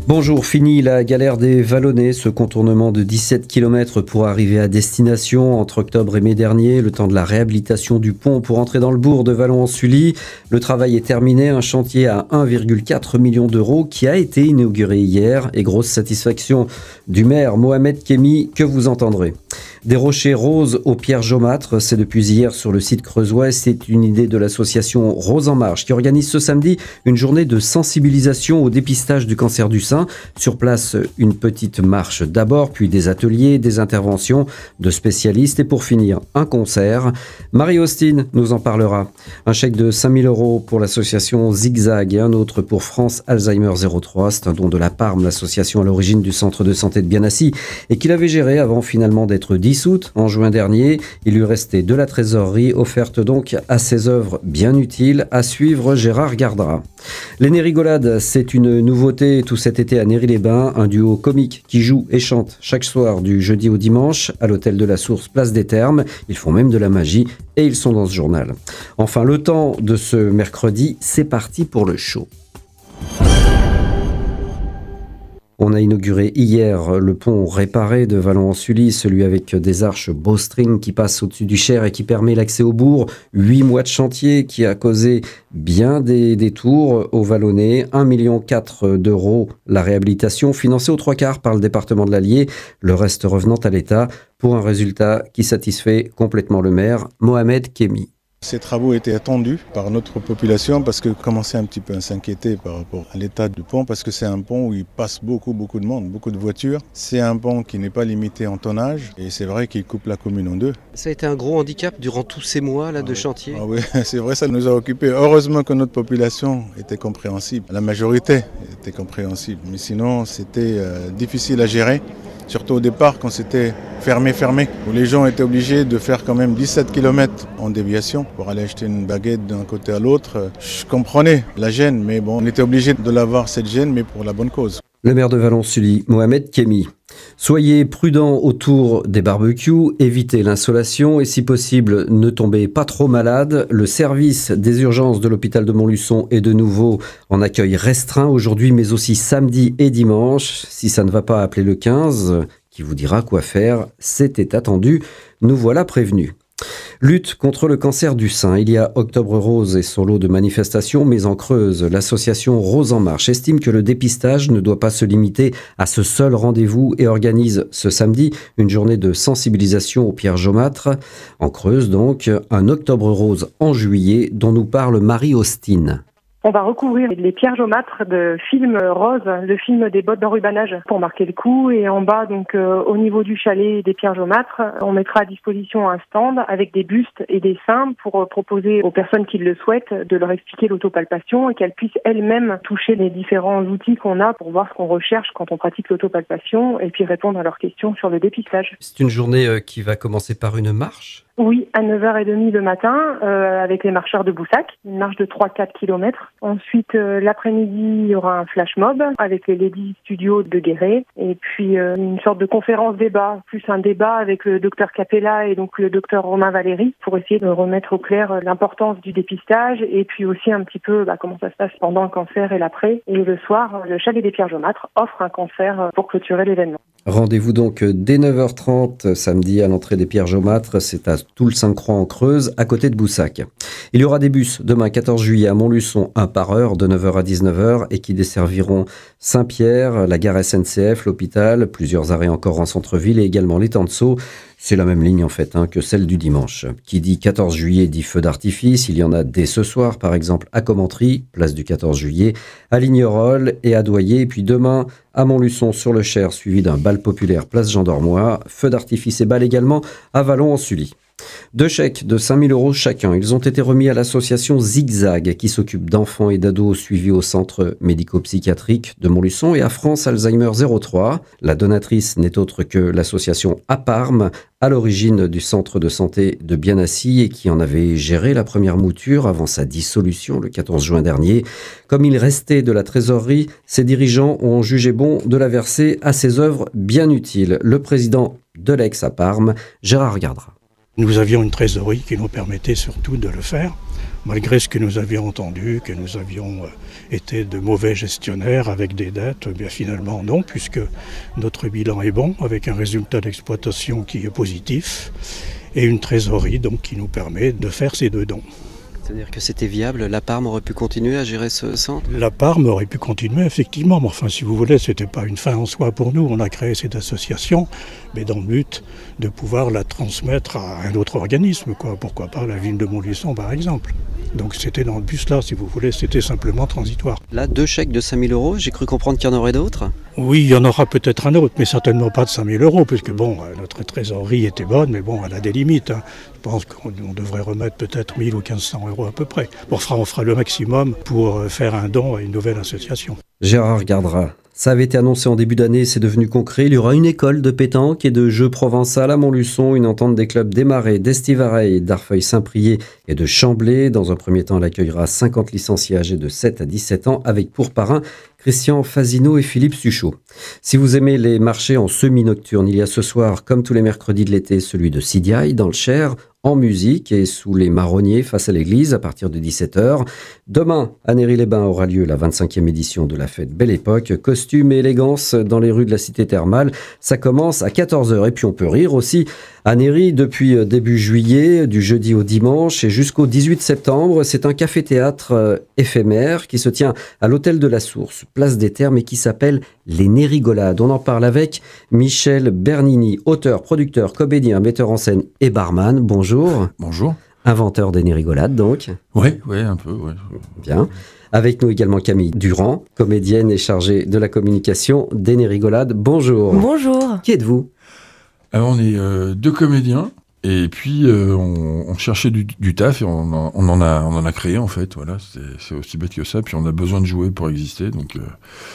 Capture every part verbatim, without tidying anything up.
Bonjour, fini la galère des vallonnés, ce contournement de dix-sept kilomètres pour arriver à destination entre octobre et mai dernier, le temps de la réhabilitation du pont pour entrer dans le bourg de Vallon-en-Sully. Le travail est terminé, un chantier à un virgule quatre million d'euros qui a été inauguré hier et grosse satisfaction du maire Mohamed Kémi que vous entendrez. Des rochers roses aux pierres jaumâtres, c'est depuis hier sur le site creusois. C'est une idée de l'association Rose en Marche qui organise ce samedi une journée de sensibilisation au dépistage du cancer du sein. Sur place, une petite marche d'abord, puis des ateliers, des interventions de spécialistes et pour finir, un concert. Marie-Austin nous en parlera. Un chèque de cinq mille euros pour l'association Zigzag et un autre pour France Alzheimer zéro trois. C'est un don de la Parme, l'association à l'origine du centre de santé de Bianassi et qu'il avait géré avant finalement d'être dissoute en juin dernier. Il lui restait de la trésorerie offerte donc à ses œuvres bien utiles. À suivre, Gérard Gardera. Les Nérigolades, c'est une nouveauté tout cet été à Néry-les-Bains, un duo comique qui joue et chante chaque soir du jeudi au dimanche à l'hôtel de la Source, place des Thermes. Ils font même de la magie et ils sont dans ce journal. Enfin, le temps de ce mercredi, c'est parti pour le show. On a inauguré hier le pont réparé de Vallon-en-Sully, celui avec des arches bowstring qui passent au-dessus du Cher et qui permet l'accès au bourg. Huit mois de chantier qui a causé bien des détours aux Vallonnais. un virgule quatre million d'euros la réhabilitation, financée aux trois quarts par le département de l'Allier, le reste revenant à l'État pour un résultat qui satisfait complètement le maire, Mohamed Kémi. Ces travaux étaient attendus par notre population parce que commençait un petit peu à s'inquiéter par rapport à l'état du pont parce que c'est un pont où il passe beaucoup, beaucoup de monde, beaucoup de voitures. C'est un pont qui n'est pas limité en tonnage et c'est vrai qu'il coupe la commune en deux. Ça a été un gros handicap durant tous ces mois là, ah de oui. chantier. Ah oui, c'est vrai, ça nous a occupés. Heureusement que notre population était compréhensible. La majorité était compréhensible, mais sinon c'était euh, difficile à gérer. Surtout au départ quand c'était fermé, fermé, où les gens étaient obligés de faire quand même dix-sept kilomètres en déviation pour aller acheter une baguette d'un côté à l'autre. Je comprenais la gêne, mais bon, on était obligé de l'avoir cette gêne, mais pour la bonne cause. Le maire de Vallon-Sully, Mohamed Kémi. Soyez prudents autour des barbecues, évitez l'insolation et si possible ne tombez pas trop malade. Le service des urgences de l'hôpital de Montluçon est de nouveau en accueil restreint aujourd'hui mais aussi samedi et dimanche. Si ça ne va pas, appelez le quinze qui vous dira quoi faire. C'était attendu, nous voilà prévenus. Lutte contre le cancer du sein. Il y a Octobre Rose et son lot de manifestations, mais en Creuse, l'association Rose en Marche estime que le dépistage ne doit pas se limiter à ce seul rendez-vous et organise ce samedi une journée de sensibilisation aux pierres jaumâtres. En Creuse donc, un Octobre Rose en juillet dont nous parle Marie-Austin. On va recouvrir les pierres jaumâtres de film rose, le film des bottes d'enrubanage pour marquer le coup. Et en bas, donc euh, au niveau du chalet des pierres jaumâtres, on mettra à disposition un stand avec des bustes et des seins pour euh, proposer aux personnes qui le souhaitent de leur expliquer l'autopalpation et qu'elles puissent elles-mêmes toucher les différents outils qu'on a pour voir ce qu'on recherche quand on pratique l'autopalpation et puis répondre à leurs questions sur le dépistage. C'est une journée euh, qui va commencer par une marche ? Oui, à neuf heures trente le matin, euh, avec les marcheurs de Boussac, une marche de trois à quatre kilomètres. Ensuite, euh, l'après-midi, il y aura un flash mob avec les Lady Studios de Guéret. Et puis, euh, une sorte de conférence-débat, plus un débat avec le docteur Capella et donc le docteur Romain Valéry pour essayer de remettre au clair l'importance du dépistage et puis aussi un petit peu bah, comment ça se passe pendant le cancer et l'après. Et le soir, le chalet des pierres jaumâtres offre un concert pour clôturer l'événement. Rendez-vous donc dès neuf heures trente samedi à l'entrée des pierres jaumâtres, c'est à Toul-Sainte-Croix en Creuse, à côté de Boussac. Il y aura des bus demain quatorze juillet à Montluçon, un par heure, de neuf heures à dix-neuf heures, et qui desserviront Saint-Pierre, la gare S N C F, l'hôpital, plusieurs arrêts encore en centre-ville et également les Tanceaux. C'est la même ligne en fait hein, que celle du dimanche. Qui dit quatorze juillet dit feu d'artifice. Il y en a dès ce soir, par exemple à Commentry, place du quatorze juillet, à Lignerolles et à Doyer. Et puis demain à Montluçon sur le Cher, suivi d'un bal populaire place Jean d'Ormois. Feu d'artifice et bal également à Vallon-en-Sully. Deux chèques de cinq mille euros chacun. Ils ont été remis à l'association Zigzag qui s'occupe d'enfants et d'ados suivis au centre médico-psychiatrique de Montluçon et à France Alzheimer zéro trois. La donatrice n'est autre que l'association Aparme, à l'origine du centre de santé de Bianassi et qui en avait géré la première mouture avant sa dissolution le quatorze juin dernier. Comme il restait de la trésorerie, ses dirigeants ont jugé bon de la verser à ses œuvres bien utiles. Le président de l'ex-Aparme, Gérard Gardera. Nous avions une trésorerie qui nous permettait surtout de le faire. malgré ce que nous avions entendu, que nous avions euh, été de mauvais gestionnaires avec des dettes. Eh bien finalement non, puisque notre bilan est bon, avec un résultat d'exploitation qui est positif et une trésorerie donc qui nous permet de faire ces deux dons. C'est-à-dire que c'était viable, la Parme aurait pu continuer à gérer ce centre ? La Parme aurait pu continuer, effectivement, mais enfin, si vous voulez, ce n'était pas une fin en soi pour nous. On a créé cette association, mais dans le but de pouvoir la transmettre à un autre organisme, quoi. Pourquoi pas la ville de Montluçon, par exemple. Donc c'était dans le but là, si vous voulez, c'était simplement transitoire. Là, deux chèques de cinq mille euros, j'ai cru comprendre qu'il y en aurait d'autres ? Oui, il y en aura peut-être un autre, mais certainement pas de cinq mille euros, puisque bon, notre trésorerie était bonne, mais bon, elle a des limites. Hein. Je pense qu'on devrait remettre peut-être mille ou quinze cents euros à peu près. On fera, on fera le maximum pour faire un don à une nouvelle association. Gérard Gardra. Ça avait été annoncé en début d'année, c'est devenu concret. Il y aura une école de pétanque et de jeux provençal à Montluçon, une entente des clubs d'Aimaré, d'Estivareil, d'Arfeuil-Saint-Priest et de Chamblay. Dans un premier temps, elle accueillera cinquante licenciés âgés de sept à dix-sept ans avec pour parrain Christian Fazino et Philippe Suchot. Si vous aimez les marchés en semi-nocturne, il y a ce soir, comme tous les mercredis de l'été, celui de Sidiailles dans le Cher, en musique et sous les marronniers face à l'église à partir de dix-sept heures. Demain, à Néry-les-Bains aura lieu la vingt-cinquième édition de la fête Belle Époque. Costume et élégance dans les rues de la cité thermale. Ça commence à quatorze heures. Et puis on peut rire aussi à Néry depuis début juillet, du jeudi au dimanche et jusqu'au dix-huit septembre. C'est un café-théâtre éphémère qui se tient à l'hôtel de la Source, place des Thermes, et qui s'appelle Les Nérigolades. On en parle avec Michel Bernini, auteur, producteur, comédien, metteur en scène et barman. Bonjour. Bonjour. Inventeur des Nérigolades, donc. Oui, oui, un peu, oui. Bien. Avec nous également Camille Durand, comédienne et chargée de la communication des Nérigolades. Bonjour. Bonjour. Qui êtes-vous ? Alors, on est euh, deux comédiens, et puis euh, on, on cherchait du, du taf, et on, en- on, en a, on en a créé, en fait, voilà, c'est, c'est aussi bête que ça, puis on a besoin de jouer pour exister, donc euh,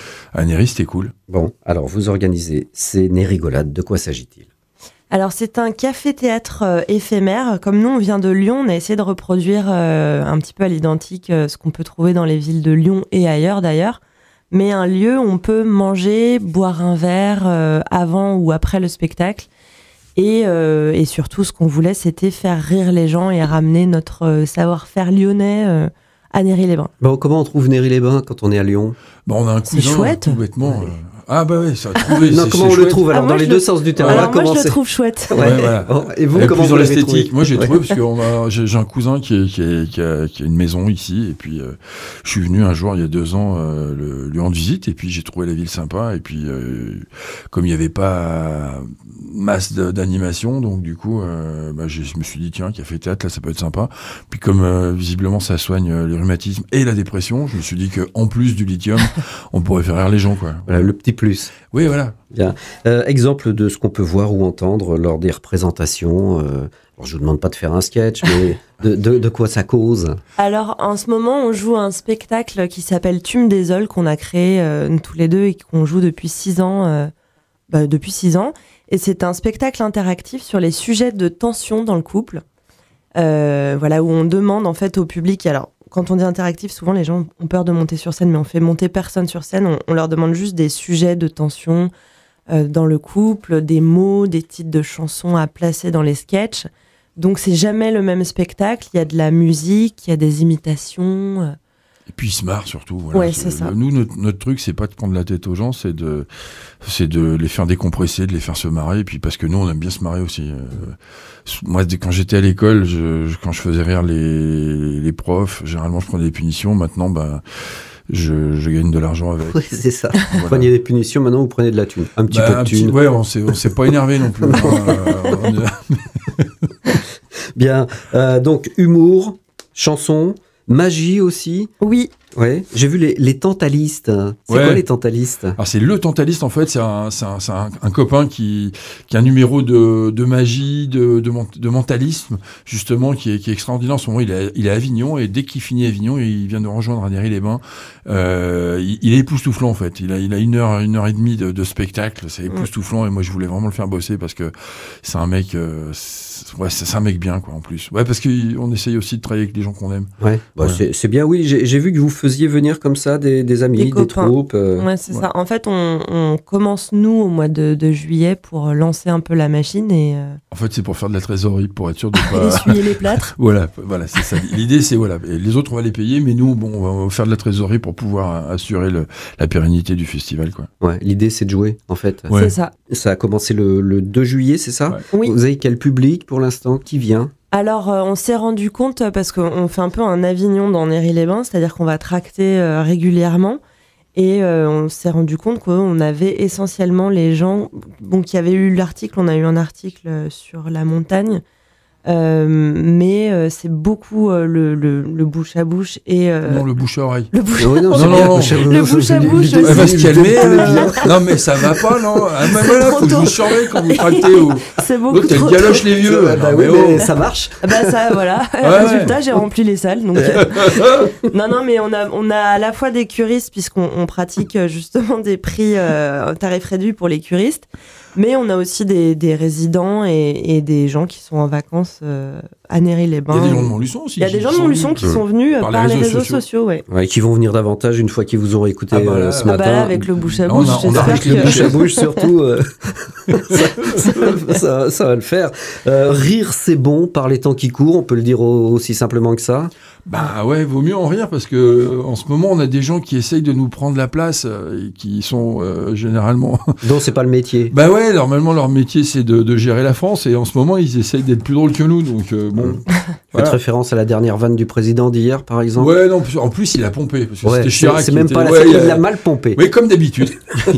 à Néry, c'était cool. Bon, alors vous organisez ces Nérigolades. De quoi s'agit-il ? Alors c'est un café-théâtre euh, éphémère. Comme nous on vient de Lyon, on a essayé de reproduire euh, un petit peu à l'identique euh, ce qu'on peut trouver dans les villes de Lyon et ailleurs d'ailleurs. Mais un lieu où on peut manger, boire un verre euh, avant ou après le spectacle. Et, euh, et surtout ce qu'on voulait c'était faire rire les gens et ramener notre euh, savoir-faire lyonnais euh, à Néry-les-Bains. Bon, comment on trouve Néry-les-Bains quand on est à Lyon ? Bon, on a un C'est cousin, chouette. tout bêtement. Ouais. euh, Ah bah ouais, ça a trouvé, Non, c'est, comment c'est on le chouette. trouve alors Ah, moi, dans les je deux le- sens du terme. Alors on va moi je commencer. le trouve chouette. Ouais. Ouais, voilà. Oh, et vous, Elle est comment plus vous dans l'avez l'esthétique. trouvé ? Moi, j'ai Ouais. trouvé parce que on a, j'ai, j'ai un cousin qui, est, qui, est, qui, a, qui a une maison ici, et puis euh, je suis venu un jour, il y a deux ans, euh, le, lui rendre visite, et puis j'ai trouvé la ville sympa, et puis euh, comme il n'y avait pas masse de, d'animation, donc du coup, euh, bah, j'ai, je me suis dit, tiens, café théâtre, là, ça peut être sympa. Puis comme euh, visiblement, ça soigne euh, les rhumatismes et la dépression, je me suis dit qu'en plus du lithium, on pourrait faire rire les gens, quoi. Voilà, le petit plus. Oui, voilà. Bien. Euh, exemple de ce qu'on peut voir ou entendre lors des représentations. Euh, alors je vous demande pas de faire un sketch, mais de, de, de quoi ça cause ? Alors, en ce moment, on joue un spectacle qui s'appelle Tume des Ols, qu'on a créé euh, nous tous les deux et qu'on joue depuis six ans. euh, bah, depuis six ans. Et c'est un spectacle interactif sur les sujets de tension dans le couple. Euh, voilà, où on demande en fait au public. Alors, quand on dit interactif, souvent les gens ont peur de monter sur scène, mais on fait monter personne sur scène. On, on leur demande juste des sujets de tension euh, dans le couple, des mots, des titres de chansons à placer dans les sketchs. Donc, c'est jamais le même spectacle. Il y a de la musique, il y a des imitations. euh, Et puis ils se marrent surtout. Voilà. Ouais, c'est ça. Nous, notre, notre truc, c'est pas de prendre la tête aux gens, c'est de, c'est de les faire décompresser, de les faire se marrer. Et puis parce que nous, on aime bien se marrer aussi. Euh, moi, dès- quand j'étais à l'école, je, je- quand je faisais rire les, les profs, généralement, je prenais des punitions. Maintenant, bah, je, je gagne de l'argent avec. Oui, c'est ça. Vous Voilà. preniez des punitions, maintenant vous prenez de la thune. Un petit Bah, peu un de petit- thune. ouais, on s'est, on s'est pas énervé non plus. hein. Euh, on est- Bien. Euh, donc, humour, chanson, magie aussi. Oui, Ouais. J'ai vu les, les tantalistes. C'est Ouais. quoi les tantalistes ? Alors c'est le tentaliste en fait, c'est un, c'est un, c'est un, un copain qui, qui a un numéro de, de magie, de, de, ment- de mentalisme justement qui est, qui est extraordinaire. En ce moment il est, il est à Avignon et dès qu'il finit Avignon, il vient de rejoindre à Néry-les-Bains. Euh, il, il est époustouflant en fait. Il a, il a une heure, une heure et demie de, de spectacle. C'est époustouflant et moi je voulais vraiment le faire bosser parce que c'est un mec, euh, c'est, ouais, c'est, c'est un mec bien quoi en plus. Ouais parce qu'on essaye aussi de travailler avec les gens qu'on aime. Ouais. Bah, Ouais. c'est, c'est bien, oui. J'ai, j'ai vu que vous faisiez venir comme ça des, des amis, Des des, copains. troupes euh, Ouais, c'est ouais. ça. En fait, on, on commence, nous, au mois de, de juillet pour lancer un peu la machine et euh, En fait, c'est pour faire de la trésorerie, pour être sûr de pas. essuyer les plâtres. Voilà, voilà, c'est ça. L'idée, c'est voilà. Et les autres, on va les payer, mais nous, bon, on va faire de la trésorerie pour pouvoir assurer le, la pérennité du festival, quoi. Ouais, l'idée, c'est de jouer, en fait. Ouais. C'est ça. Ça a commencé le, le deux juillet, c'est ça? Ouais. Oui. Vous avez quel public pour l'instant qui vient? Alors, euh, on s'est rendu compte, euh, parce qu'on fait un peu un Avignon dans Néry-les-Bains, c'est-à-dire qu'on va tracter euh, régulièrement. Et euh, on s'est rendu compte qu'on avait essentiellement les gens bon, qui avaient eu l'article. On a eu un article euh, sur la montagne. Euh, mais euh, c'est beaucoup euh, le, le, le bouche à bouche et euh, Non, le bouche à oreille. le bouche Ouais, non, c'est Non, bien, non, bouche à le bouche, bouche à l'idée- bouche l'idée- aussi. Elle va se l'idée- calmer. l'idée- euh, Non, mais ça va pas, non. Ah, mais C'est voilà, trop faut que je tôt. vous surveille quand vous tractez. Ou... c'est beaucoup L'autre, trop elle galoche tôt. les vieux. Bah, Non, oui, mais mais oh. ça marche. Bah ça voilà. Ouais, Résultat, j'ai rempli les salles. Donc euh, non non mais on a on a à la fois des curistes puisqu'on on pratique euh, justement des prix euh, tarifs réduits pour les curistes, mais on a aussi des, des résidents et, et des gens qui sont en vacances euh, à Néry-les-Bains. Il y a des gens de Montluçon aussi. Il y a des qui gens de sont Montluçon venus. qui sont venus euh, par, les réseaux, sociaux. sociaux ouais. Ouais, qui vont venir davantage une fois qu'ils vous auront écouté Ah bah là, euh, ce Ah bah matin. là, avec le bouche à Ah, on bouche, a- on a j'espère Avec le que- bouche à bouche surtout, euh, ça, ça- ça- ça va le faire. Euh, rire c'est bon par les temps qui courent, on peut le dire au- aussi simplement que ça. Bah ouais, vaut mieux en rire parce que euh, en ce moment, on a des gens qui essayent de nous prendre la place euh, et qui sont euh, généralement. Donc c'est pas le métier. Bah ouais, normalement, leur métier, c'est de, de gérer la France et en ce moment, ils essayent d'être plus drôles que nous. Donc euh, bon. Faites Voilà. référence à la dernière vanne du président d'hier par exemple. Ouais, non, en plus, il a pompé. Parce que Ouais, c'était c'est Chirac. c'est qui même était- pas la ouais, série, il a- il l'a mal pompé. Oui, comme d'habitude.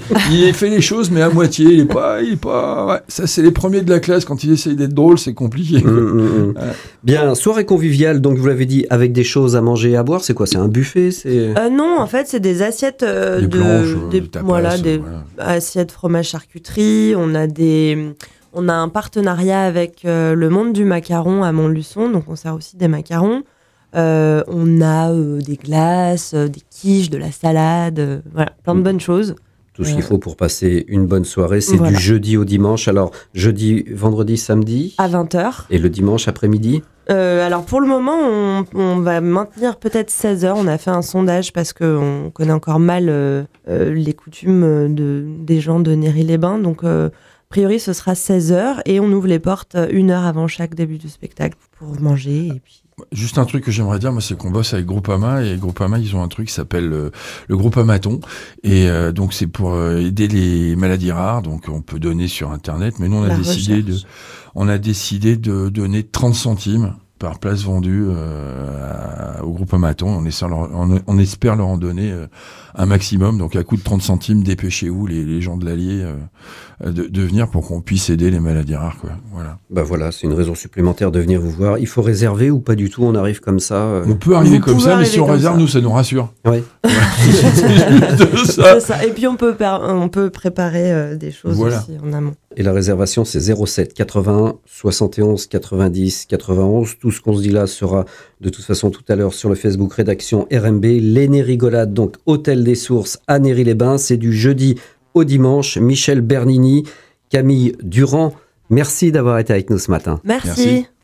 Il fait les choses, mais à moitié. Il est pas. Il est pas ouais. Ça, c'est les premiers de la classe. Quand il essaye d'être drôle, c'est compliqué. Hum, hum, hum. Ouais. Bien, soirée conviviale, donc vous l'avez dit, avec des choses à manger et à boire, c'est quoi? C'est un buffet? C'est Euh, non, en fait, c'est des assiettes euh, Des de planches, euh, des, des tapas, voilà, euh, des voilà. assiettes fromage charcuterie. On a des on a un partenariat avec euh, le Monde du Macaron à Montluçon, donc on sert aussi des macarons. Euh, on a euh, des glaces, euh, des quiches, de la salade, euh, voilà, plein de bonnes choses. tout ce qu'il Ouais. faut pour passer une bonne soirée. C'est Voilà. du jeudi au dimanche. Alors, jeudi, vendredi, samedi À vingt heures. et le dimanche après-midi. Euh, alors pour le moment, on, on va maintenir peut-être seize heures. On a fait un sondage parce qu'on connaît encore mal euh, euh, les coutumes de, des gens de Néry-les-Bains. Donc euh, a priori, ce sera seize heures et on ouvre les portes une heure avant chaque début du spectacle pour manger. Et puis... Juste un truc que j'aimerais dire, moi, c'est qu'on bosse avec Groupama et Groupama, ils ont un truc qui s'appelle euh, le Groupamaton et euh, donc c'est pour euh, aider les maladies rares. Donc on peut donner sur Internet, mais nous on a La décidé de, recherche. on a décidé de donner trente centimes par place vendue euh, à- au Groupamaton. On espère leur, on, on espère leur en donner euh, un maximum. Donc à coût de trente centimes, dépêchez-vous les, les gens de l'Allier euh, de, de venir pour qu'on puisse aider les maladies rares, quoi. Voilà. Bah voilà, c'est une raison supplémentaire de venir vous voir. Il faut réserver ou pas du tout? On arrive comme ça. euh, On peut arriver Vous comme pouvez ça, mais arriver si on comme réserve, ça. nous, ça nous rassure. Ouais. C'est juste ça. C'est ça. Et puis on peut, per- on peut préparer euh, des choses Voilà. aussi en amont. Et la réservation, c'est zéro sept quatre-vingt-un soixante et onze quatre-vingt-dix quatre-vingt-onze. Tout ce qu'on se dit là sera de toute façon tout à l'heure sur le Facebook rédaction R M B. Les Nérigolades, donc Hôtel des Sources à Néry-les-Bains. C'est du jeudi au dimanche. Michel Bernini, Camille Durand, merci d'avoir été avec nous ce matin. Merci. Merci.